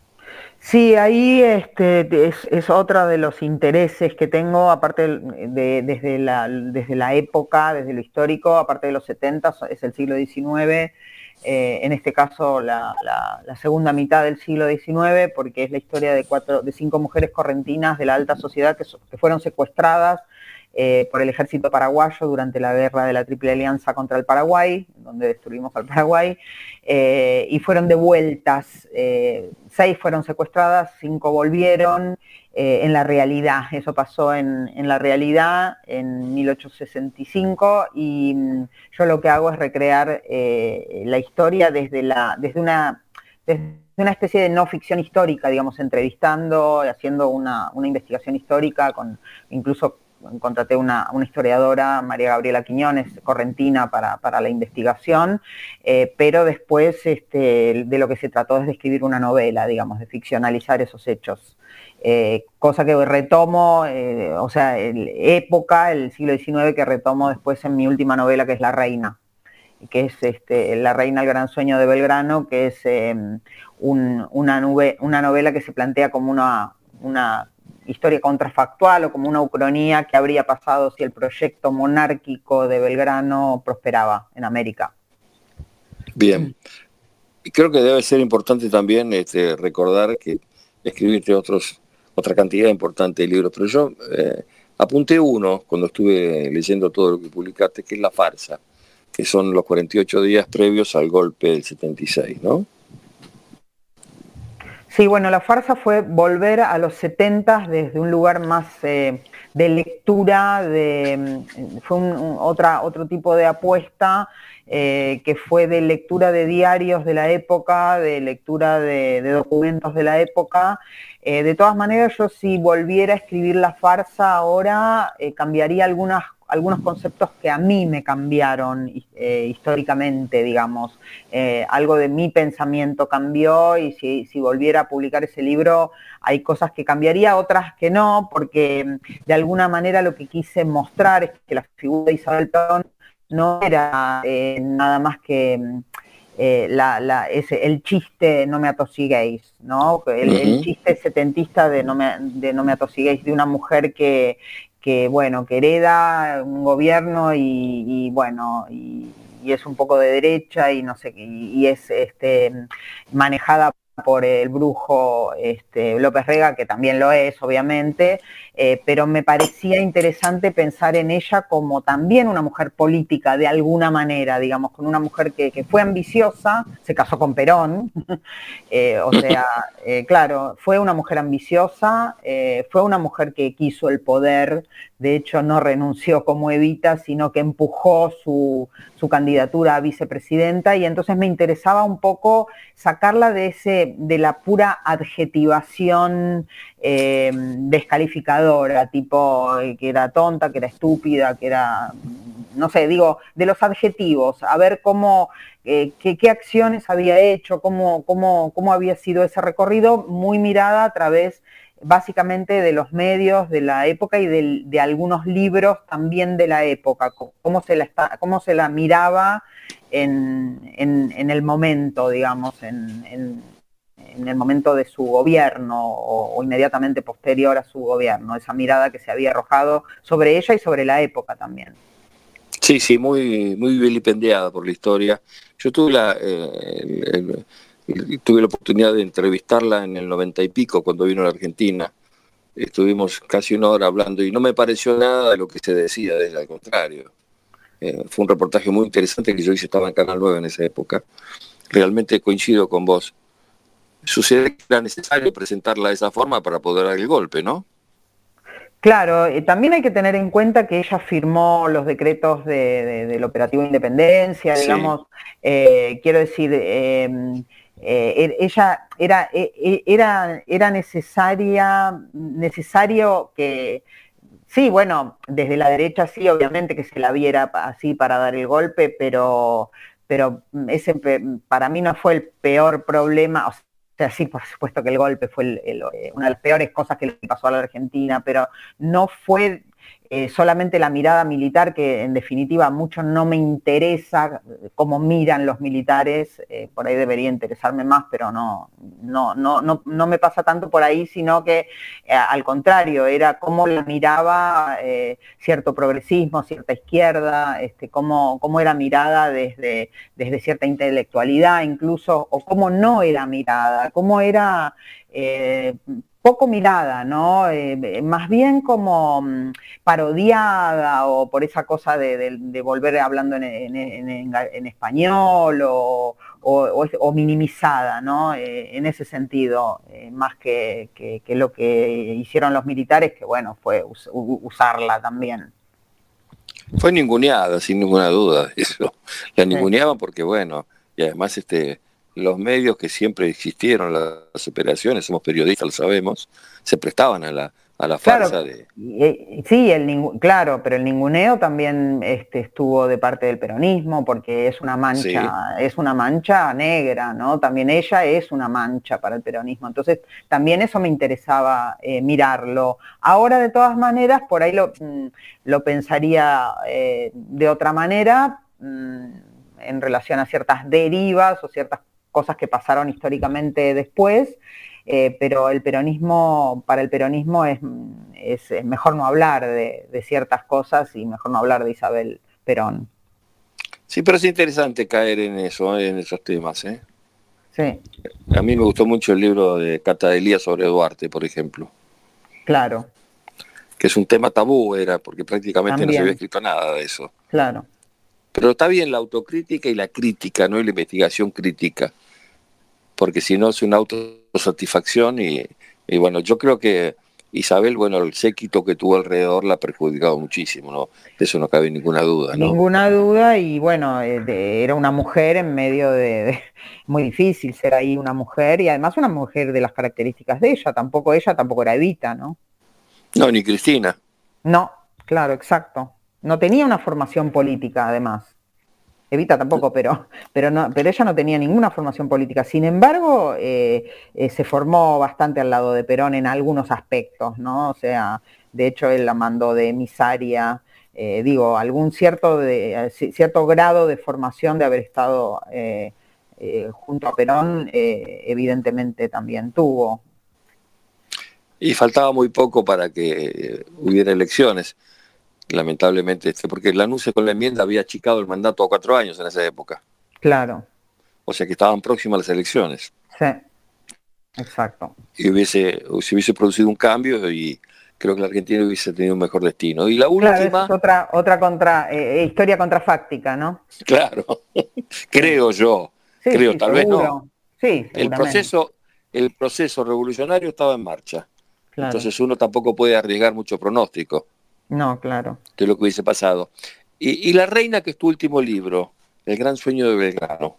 Sí, ahí este, es, es otra de los intereses que tengo, aparte de, de, desde, la, desde la época, desde lo histórico, aparte de los setenta, es el siglo diecinueve. Eh, en este caso la, la, la segunda mitad del siglo diecinueve, porque es la historia de, cuatro, de cinco mujeres correntinas de la alta sociedad que, que fueron secuestradas eh, por el ejército paraguayo durante la guerra de la Triple Alianza contra el Paraguay, donde destruimos al Paraguay, eh, y fueron devueltas. Eh, seis fueron secuestradas, cinco volvieron. Eh, en la realidad, eso pasó en, en la realidad en mil ochocientos sesenta y cinco, y mm, yo lo que hago es recrear eh, la historia desde, la, desde, una, desde una especie de no ficción histórica, digamos, entrevistando, haciendo una, una investigación histórica, con incluso contraté una, una historiadora, María Gabriela Quiñones, correntina, para, para la investigación, eh, pero después este, de lo que se trató es de escribir una novela, digamos, de ficcionalizar esos hechos. Eh, cosa que retomo, eh, o sea, el, época, el siglo diecinueve, que retomo después en mi última novela, que es La Reina, que es este, La Reina, el gran sueño de Belgrano, que es eh, un, una, nube, una novela que se plantea como una, una historia contrafactual o como una ucronía que habría pasado si el proyecto monárquico de Belgrano prosperaba en América. Bien. Y creo que debe ser importante también este, recordar que escribirte otros otra cantidad importante de libros, pero yo eh, apunté uno cuando estuve leyendo todo lo que publicaste, que es La Farsa, que son los cuarenta y ocho días previos al golpe del setenta y seis, ¿no? Sí, bueno, La Farsa fue volver a los setenta desde un lugar más eh, de lectura, de, fue un, un, otra, otro tipo de apuesta, eh, que fue de lectura de diarios de la época, de lectura de, de documentos de la época. Eh, de todas maneras, yo si volviera a escribir La Farsa ahora, eh, cambiaría algunas, algunos conceptos que a mí me cambiaron eh, históricamente, digamos. Eh, algo de mi pensamiento cambió, y si, si volviera a publicar ese libro, hay cosas que cambiaría, otras que no, porque de alguna manera lo que quise mostrar es que la figura de Isabel Perón no era eh, nada más que... Eh, la, la, ese, el chiste no me atosiguéis, ¿no? El, uh-huh. el chiste setentista de no me, de no me atosiguéis, de una mujer que, que bueno, que hereda un gobierno y, y bueno, y, y es un poco de derecha y no sé, y, y es este, manejada por el brujo este, López Rega, que también lo es, obviamente, eh, pero me parecía interesante pensar en ella como también una mujer política, de alguna manera, digamos, con una mujer que, que fue ambiciosa, se casó con Perón, eh, o sea, eh, claro, fue una mujer ambiciosa, eh, fue una mujer que quiso el poder, de hecho no renunció como Evita, sino que empujó su, su candidatura a vicepresidenta, y entonces me interesaba un poco sacarla de ese, de la pura adjetivación eh, descalificadora, tipo que era tonta, que era estúpida, que era, no sé, digo, de los adjetivos, a ver cómo, eh, qué, qué acciones había hecho, cómo, cómo, cómo había sido ese recorrido, muy mirada a través básicamente de los medios de la época y de, de algunos libros también de la época, cómo se la, está, cómo se la miraba en, en, en el momento, digamos, en, en, en el momento de su gobierno o, o inmediatamente posterior a su gobierno, esa mirada que se había arrojado sobre ella y sobre la época también. Sí, sí, muy, muy vilipendiada por la historia. Yo tuve la... Eh, el, el, tuve la oportunidad de entrevistarla en el noventa y pico cuando vino a la Argentina. Estuvimos casi una hora hablando y no me pareció nada de lo que se decía de ella, al contrario. Eh, fue un reportaje muy interesante que yo hice, estaba en Canal nueve en esa época. Realmente coincido con vos. Sucede que era necesario presentarla de esa forma para poder dar el golpe, ¿no? Claro, eh, también hay que tener en cuenta que ella firmó los decretos de, de, del Operativo Independencia, sí. digamos, eh, quiero decir... Eh, Eh, ella era, era, era necesaria, necesario que, sí, bueno, desde la derecha sí, obviamente que se la viera así para dar el golpe, pero, pero ese para mí no fue el peor problema, o sea, sí, por supuesto que el golpe fue el, el, una de las peores cosas que le pasó a la Argentina, pero no fue... Eh, solamente la mirada militar, que en definitiva mucho no me interesa cómo miran los militares, eh, por ahí debería interesarme más, pero no, no, no, no, no me pasa tanto por ahí, sino que eh, al contrario, era cómo la miraba eh, cierto progresismo, cierta izquierda, este, cómo, cómo era mirada desde, desde cierta intelectualidad incluso, o cómo no era mirada, cómo era... Eh, poco mirada, ¿no? Eh, más bien como um, parodiada o por esa cosa de, de, de volver hablando en, en, en, en español o, o, o minimizada, ¿no? Eh, en ese sentido, eh, más que, que, que lo que hicieron los militares, que bueno, fue us, usarla también. Fue ninguneada, sin ninguna duda, eso. La ninguneaban porque, bueno, y además este... los medios que siempre existieron, las operaciones, somos periodistas, lo sabemos, se prestaban a la, a la farsa claro, de... Sí, el, claro, pero el ninguneo también este, estuvo de parte del peronismo, porque es una mancha, sí. es una mancha negra, ¿no? También ella es una mancha para el peronismo. Entonces, también eso me interesaba eh, mirarlo. Ahora, de todas maneras, por ahí lo, lo pensaría eh, de otra manera, en relación a ciertas derivas o ciertas cosas que pasaron históricamente después, eh, pero el peronismo, para el peronismo es, es, es mejor no hablar de, de ciertas cosas y mejor no hablar de Isabel Perón. Sí, pero es interesante caer en eso, en esos temas, ¿eh? Sí. A mí me gustó mucho el libro de Cata Delía sobre Duarte, por ejemplo. Claro. Que es un tema tabú, era, porque prácticamente También. no se había escrito nada de eso. Claro. Pero está bien la autocrítica y la crítica, no y la investigación crítica, porque si no es una autosatisfacción y, y bueno, yo creo que Isabel, bueno, el séquito que tuvo alrededor la ha perjudicado muchísimo, ¿no? De eso no cabe ninguna duda, ¿no? Ninguna duda y bueno, de, era una mujer en medio de, de... muy difícil ser ahí una mujer y además una mujer de las características de ella, tampoco ella, tampoco era Evita, ¿no? No, ni Cristina. No, claro, exacto. No tenía una formación política, además. Evita tampoco, pero, pero, no, pero ella no tenía ninguna formación política. Sin embargo, eh, eh, se formó bastante al lado de Perón en algunos aspectos, ¿no? O sea, de hecho, él la mandó de emisaria, eh, digo, algún cierto, de, cierto grado de formación de haber estado eh, eh, junto a Perón, eh, evidentemente también tuvo. Y faltaba muy poco para que hubiera elecciones. Lamentablemente, porque el anuncio con la enmienda había achicado el mandato a cuatro años en esa época. Claro. O sea que estaban próximas las elecciones. Sí. Exacto. Y hubiese, se hubiese producido un cambio y creo que la Argentina hubiese tenido un mejor destino. Y la última... Claro, es otra, otra contra, eh, historia contrafáctica, ¿no? Claro, creo yo, sí, creo, sí, tal seguro. vez no. Sí, El proceso, el proceso revolucionario estaba en marcha. Claro. Entonces uno tampoco puede arriesgar mucho pronóstico. No, claro. De lo que hubiese pasado. Y, y La Reina, que es tu último libro, El gran sueño de Belgrano.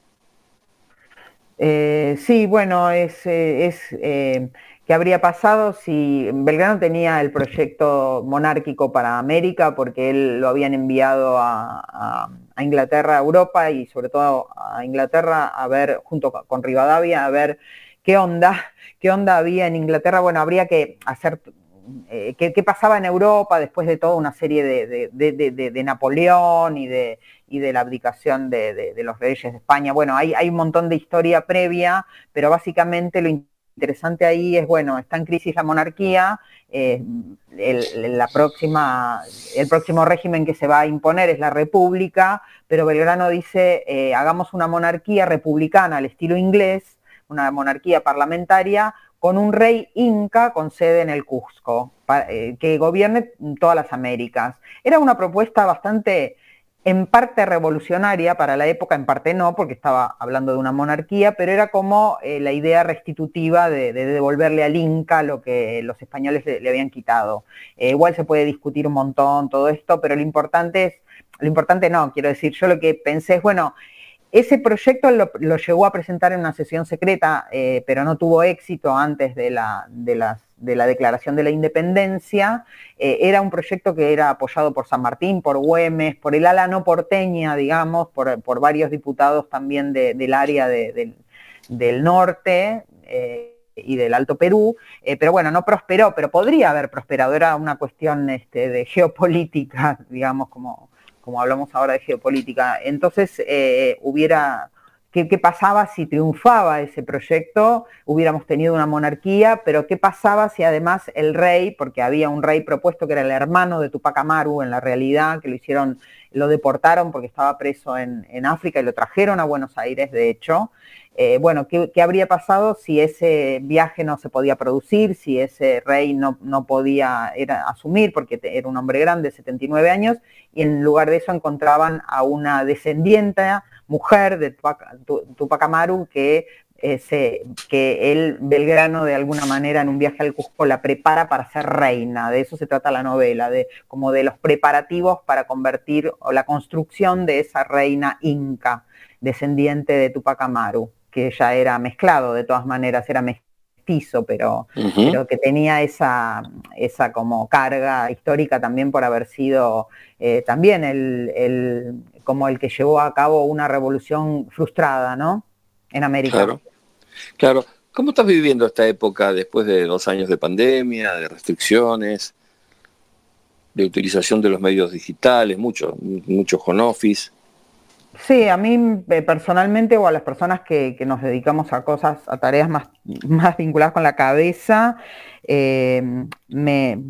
Eh, sí, bueno, es, eh, es eh, ¿qué habría pasado si Belgrano tenía el proyecto monárquico para América? Porque él lo habían enviado a, a, a Inglaterra, a Europa y sobre todo a Inglaterra a ver, junto con Rivadavia, a ver qué onda, qué onda había en Inglaterra. Bueno, habría que hacer... Eh, ¿qué, ¿qué pasaba en Europa después de toda una serie de, de, de, de, de Napoleón y de, y de la abdicación de, de, de los reyes de España? Bueno, hay, hay un montón de historia previa, pero básicamente lo interesante ahí es, bueno, está en crisis la monarquía, eh, el, la próxima, el próximo régimen que se va a imponer es la república, pero Belgrano dice, eh, hagamos una monarquía republicana al estilo inglés, una monarquía parlamentaria, con un rey inca con sede en el Cusco, para, eh, que gobierne todas las Américas. Era una propuesta bastante, en parte revolucionaria para la época, en parte no, porque estaba hablando de una monarquía, pero era como eh, la idea restitutiva de, de devolverle al Inca lo que los españoles le, le habían quitado. Eh, igual se puede discutir un montón todo esto, pero lo importante es, lo importante no, quiero decir, yo lo que pensé es, bueno, ese proyecto lo, lo llegó a presentar en una sesión secreta, eh, pero no tuvo éxito antes de la, de las, de la declaración de la independencia. Eh, era un proyecto que era apoyado por San Martín, por Güemes, por el ala no porteña, digamos, por, por varios diputados también de, del área de, de, del norte eh, y del Alto Perú, eh, pero bueno, no prosperó, pero podría haber prosperado. Era una cuestión este, de geopolítica, digamos, como... como hablamos ahora de geopolítica. Entonces, eh, hubiera, ¿qué, ¿qué pasaba si triunfaba ese proyecto? Hubiéramos tenido una monarquía, pero ¿qué pasaba si además el rey, porque había un rey propuesto que era el hermano de Tupac Amaru en la realidad, que lo hicieron, lo deportaron porque estaba preso en, en África y lo trajeron a Buenos Aires, de hecho? Eh, bueno, ¿qué, ¿qué habría pasado si ese viaje no se podía producir, si ese rey no, no podía era, asumir, porque era un hombre grande, setenta y nueve años, y en lugar de eso encontraban a una descendiente, mujer de Tupac, Tupac Amaru, que, eh, se, que él, Belgrano, de alguna manera en un viaje al Cusco la prepara para ser reina? De eso se trata la novela, de, como de los preparativos para convertir, o la construcción de esa reina inca, descendiente de Tupac Amaru, que ya era mezclado, de todas maneras, era mestizo, pero, uh-huh. pero que tenía esa, esa como carga histórica también por haber sido eh, también el, el, como el que llevó a cabo una revolución frustrada, ¿no? En América. Claro, claro. ¿Cómo estás viviendo esta época después de dos años de pandemia, de restricciones, de utilización de los medios digitales, mucho, mucho home office? Sí, a mí personalmente o a las personas que, que nos dedicamos a cosas, a tareas más, más vinculadas con la cabeza, eh, me,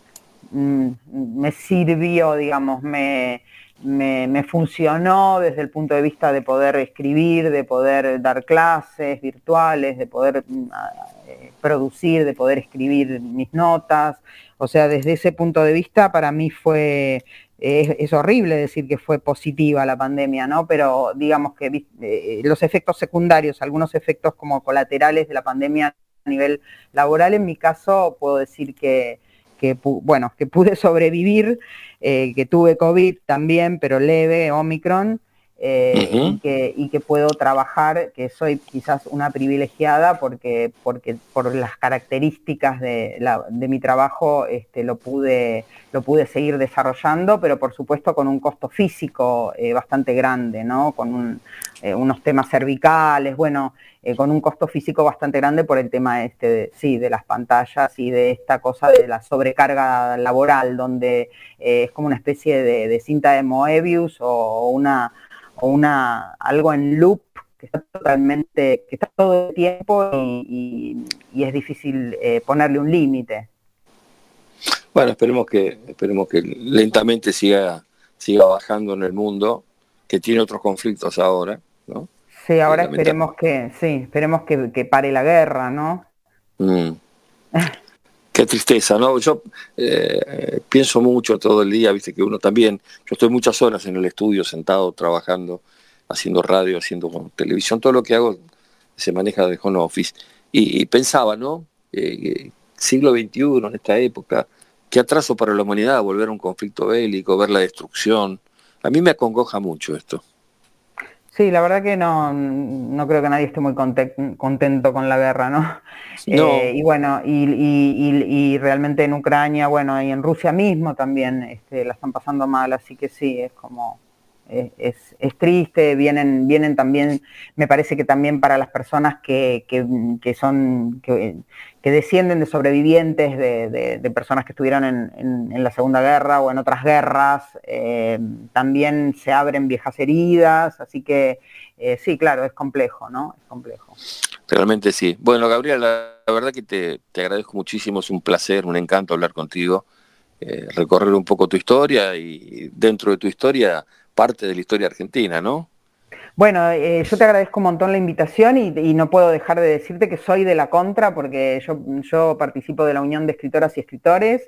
me sirvió, digamos, me, me, me funcionó desde el punto de vista de poder escribir, de poder dar clases virtuales, de poder eh, producir, de poder escribir mis notas. O sea, desde ese punto de vista para mí fue... Es, es horrible decir que fue positiva la pandemia, ¿no? Pero digamos que eh, los efectos secundarios, algunos efectos como colaterales de la pandemia a nivel laboral, en mi caso puedo decir que, que bueno, que pude sobrevivir, eh, que tuve COVID también, pero leve, Omicron, eh, uh-huh. y, que, y que puedo trabajar, que soy quizás una privilegiada porque, porque por las características de, la, de mi trabajo este, lo, pude, lo pude seguir desarrollando, pero por supuesto con un costo físico eh, bastante grande, ¿no? Con un, eh, unos temas cervicales, bueno, eh, con un costo físico bastante grande por el tema este de, sí, de las pantallas y de esta cosa de la sobrecarga laboral, donde eh, es como una especie de, de cinta de Moebius o una... o una algo en loop que está totalmente, que está todo el tiempo y, y, y es difícil eh, ponerle un límite. Bueno, esperemos que esperemos que lentamente siga siga bajando en el mundo, que tiene otros conflictos ahora, ¿no? Sí, ahora esperemos que sí, esperemos que, que pare la guerra, ¿no? Mm. Qué tristeza, ¿no? Yo eh, pienso mucho todo el día, viste que uno también, yo estoy muchas horas en el estudio sentado, trabajando, haciendo radio, haciendo televisión, todo lo que hago se maneja de home office. Y, y pensaba, ¿no? Eh, siglo veintiuno, en esta época, qué atraso para la humanidad, volver a un conflicto bélico, ver la destrucción. A mí me acongoja mucho esto. Sí, la verdad que no, no creo que nadie esté muy content, contento con la guerra, ¿no? No. Eh, y bueno, y, y, y, y realmente en Ucrania, bueno, y en Rusia mismo también este, la están pasando mal, así que sí, es como, es, es, es triste, vienen, vienen también, me parece que también para las personas que, que, que son, que, que descienden de sobrevivientes, de, de, de personas que estuvieron en, en, en la Segunda Guerra o en otras guerras, eh, también se abren viejas heridas, así que eh, sí, claro, es complejo, ¿no? Es complejo. Realmente sí. Bueno, Gabriela, la, la verdad que te, te agradezco muchísimo, es un placer, un encanto hablar contigo, eh, recorrer un poco tu historia y dentro de tu historia, parte de la historia argentina, ¿no? Bueno, eh, yo te agradezco un montón la invitación y, y no puedo dejar de decirte que soy de la contra porque yo, yo participo de la Unión de Escritoras y Escritores,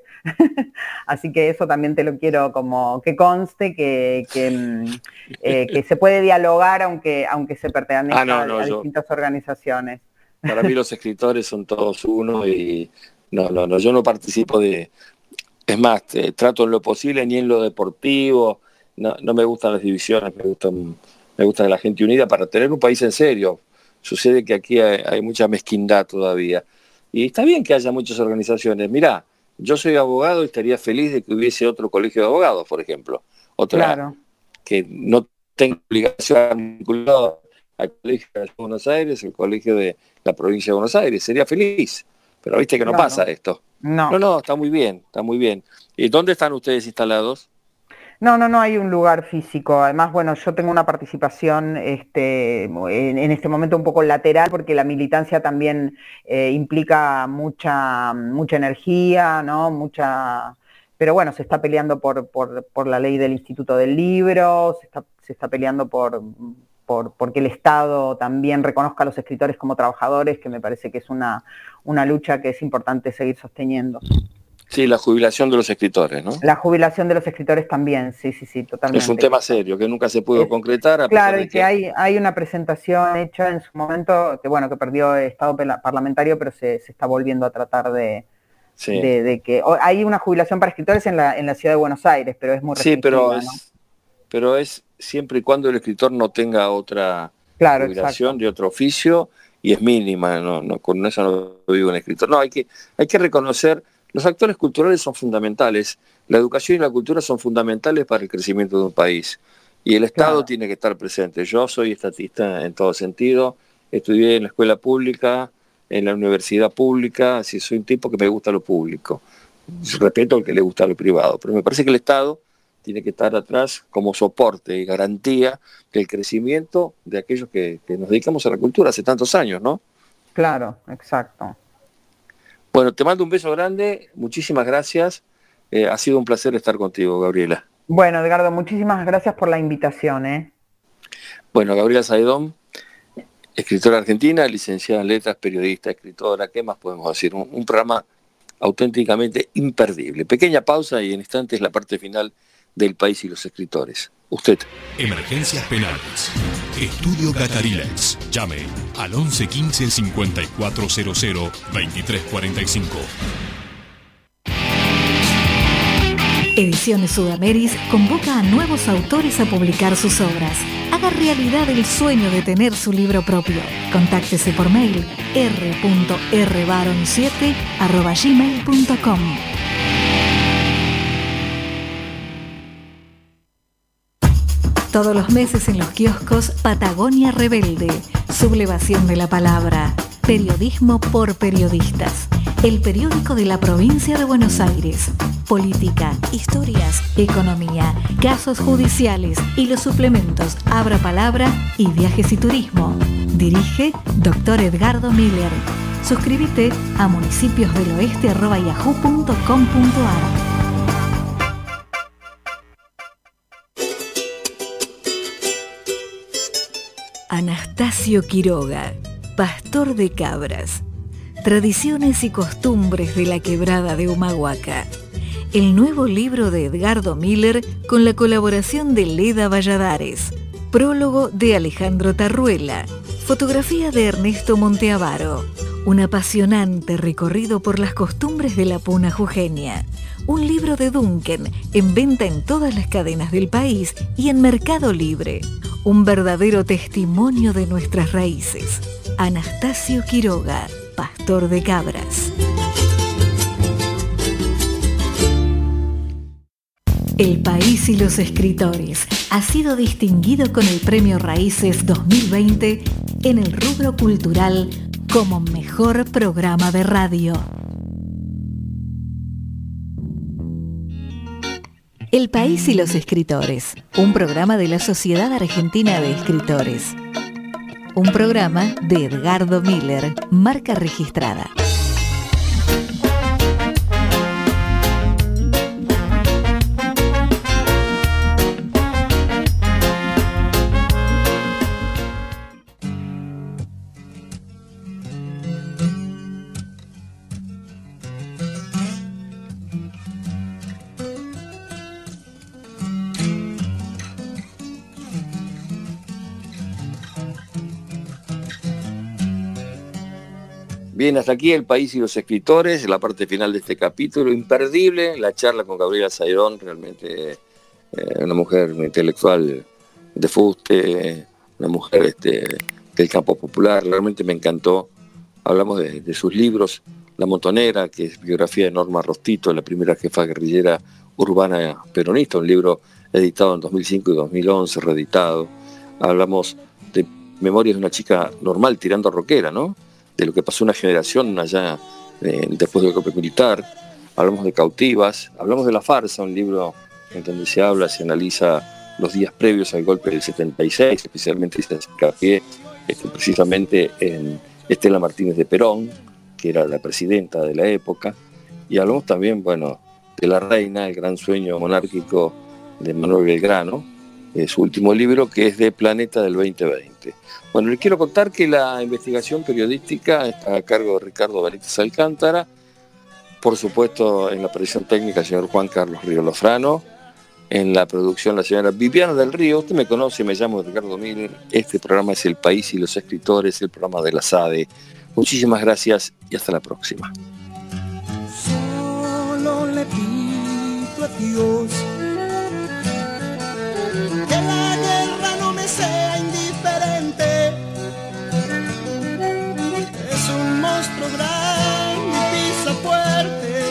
así que eso también te lo quiero como que conste, que, que, eh, que se puede dialogar aunque, aunque se pertenezca ah, no, no, a, a yo, distintas organizaciones. Para mí los escritores son todos uno y no, no, no, yo no participo de... Es más, te, trato en lo posible ni en lo deportivo, no, no me gustan las divisiones, me gustan... Me gusta la gente unida para tener un país en serio. Sucede que aquí hay, hay mucha mezquindad todavía. Y está bien que haya muchas organizaciones. Mirá, yo soy abogado y estaría feliz de que hubiese otro colegio de abogados, por ejemplo. Otra claro. Que no tenga obligación vinculada al colegio de Buenos Aires, el colegio de la provincia de Buenos Aires. Sería feliz. Pero viste que no claro. pasa esto. No. no, no, está muy bien, está muy bien. ¿Y dónde están ustedes instalados? No, no, no hay un lugar físico. Además, bueno, yo tengo una participación este, en, en este momento un poco lateral porque la militancia también eh, implica mucha, mucha energía, ¿no? Mucha... Pero bueno, se está peleando por, por, por la ley del Instituto del Libro, se está, se está peleando por, por porque el Estado también reconozca a los escritores como trabajadores, que me parece que es una, una lucha que es importante seguir sosteniendo. Sí, la jubilación de los escritores, ¿no? La jubilación de los escritores también, sí, sí, sí, totalmente. Es un tema serio, que nunca se pudo es, concretar. A claro, y que, que hay, hay una presentación hecha en su momento, que bueno, que perdió estado parlamentario, pero se, se está volviendo a tratar de, sí. de, de que... Hay una jubilación para escritores en la, en la ciudad de Buenos Aires, pero es muy Sí, pero es, ¿no? pero es siempre y cuando el escritor no tenga otra claro, jubilación exacto. de otro oficio, y es mínima, no, no, con eso no vive un escritor. No, hay que, hay que reconocer... Los actores culturales son fundamentales, la educación y la cultura son fundamentales para el crecimiento de un país y el Estado claro. tiene que estar presente. Yo soy estatista en todo sentido, estudié en la escuela pública, en la universidad pública, así soy un tipo que me gusta lo público, respeto al que le gusta lo privado, pero me parece que el Estado tiene que estar atrás como soporte y garantía del crecimiento de aquellos que, que nos dedicamos a la cultura hace tantos años, ¿no? Claro, exacto. Bueno, te mando un beso grande, muchísimas gracias, eh, ha sido un placer estar contigo, Gabriela. Bueno, Edgardo, muchísimas gracias por la invitación. ¿eh? Bueno, Gabriela Saidón, escritora argentina, licenciada en letras, periodista, escritora, ¿qué más podemos decir? Un, un programa auténticamente imperdible. Pequeña pausa y en instantes la parte final del País y los Escritores. Usted. Emergencias penales. Estudio Catarilex. Llame al once quince cincuenta y cuatro cero cero veintitrés cuarenta y cinco. Ediciones Sudameris convoca a nuevos autores a publicar sus obras. Haga realidad el sueño de tener su libro propio. Contáctese por mail r punto r baron siete arroba gmail punto com. Todos los meses en los kioscos Patagonia Rebelde, sublevación de la palabra, periodismo por periodistas, el periódico de la provincia de Buenos Aires, política, historias, economía, casos judiciales y los suplementos Abra Palabra y Viajes y Turismo. Dirige doctor Edgardo Miller. Suscríbete a municipiosdeloeste arroba yahoo punto com punto ar. Anastasio Quiroga, pastor de cabras. Tradiciones y costumbres de la quebrada de Humahuaca. El nuevo libro de Edgardo Miller con la colaboración de Leda Valladares. Prólogo de Alejandro Tarruela. Fotografía de Ernesto Monteavaro. Un apasionante recorrido por las costumbres de la puna jujeña. Un libro de Duncan, en venta en todas las cadenas del país y en Mercado Libre. Un verdadero testimonio de nuestras raíces. Anastasio Quiroga, pastor de cabras. El País y los Escritores ha sido distinguido con el Premio Raíces dos mil veinte en el rubro cultural como mejor programa de radio. El País y los Escritores, un programa de la Sociedad Argentina de Escritores. Un programa de Edgardo Miller, marca registrada. Bien, hasta aquí El País y los Escritores, la parte final de este capítulo, imperdible, la charla con Gabriela Saidón, realmente eh, una mujer intelectual de fuste, una mujer este, del campo popular, realmente me encantó. Hablamos de, de sus libros, La Montonera, que es biografía de Norma Rostito, la primera jefa guerrillera urbana peronista, un libro editado en dos mil cinco y dos mil once, reeditado. Hablamos de Memorias de una chica normal tirando a rockera, ¿no? De lo que pasó una generación allá eh, después del golpe militar. Hablamos de Cautivas, hablamos de La Farsa, un libro en donde se habla, se analiza los días previos al golpe del setenta y seis, especialmente se hace hincapié este, precisamente en Estela Martínez de Perón, que era la presidenta de la época, y hablamos también, bueno, de La Reina, el gran sueño monárquico de Manuel Belgrano, eh, su último libro, que es de Planeta del veinte veinte. Bueno, les quiero contar que la investigación periodística está a cargo de Ricardo Benítez Alcántara, por supuesto en la producción técnica el señor Juan Carlos Río Lofrano, en la producción la señora Viviana del Río. Usted me conoce, me llamo Ricardo Miller, este programa es El País y los Escritores, el programa de la S A D E. Muchísimas gracias y hasta la próxima. Solo le pido a Dios que la guerra no me sea indiferente. Es un monstruo grande y pisa fuerte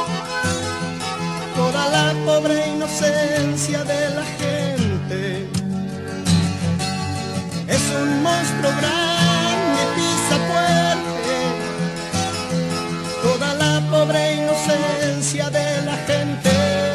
toda la pobre inocencia de la gente. Es un monstruo grande y pisa fuerte toda la pobre inocencia de la gente.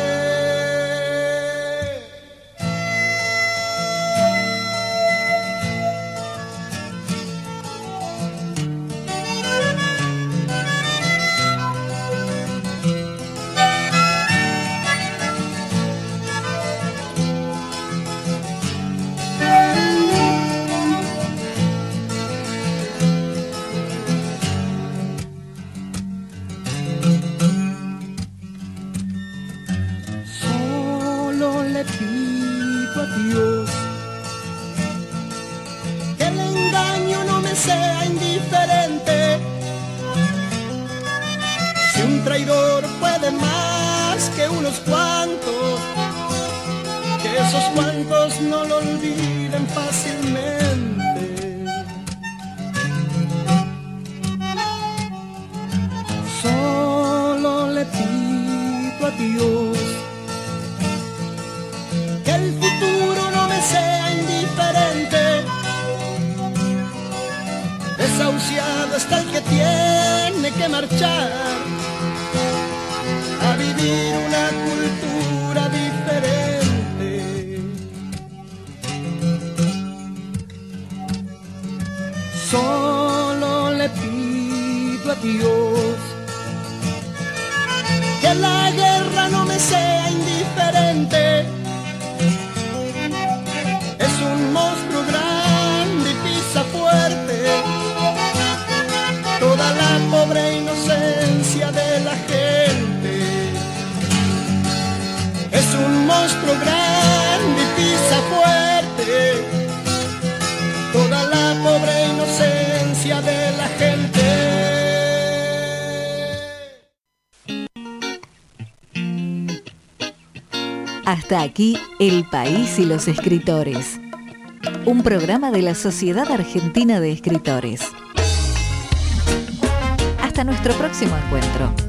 Esos cuantos no lo olviden fácilmente. Solo le pido a Dios que el futuro no me sea indiferente. Desahuciado está el que tiene que marchar a vivir una cultura diferente. Solo le pido a Dios que la guerra no me sea indiferente. Es un monstruo grande y pisa fuerte toda la pobreza monstruo grande y pisa fuerte toda la pobre inocencia de la gente. Hasta aquí El País y los Escritores, un programa de la Sociedad Argentina de Escritores. Hasta nuestro próximo encuentro.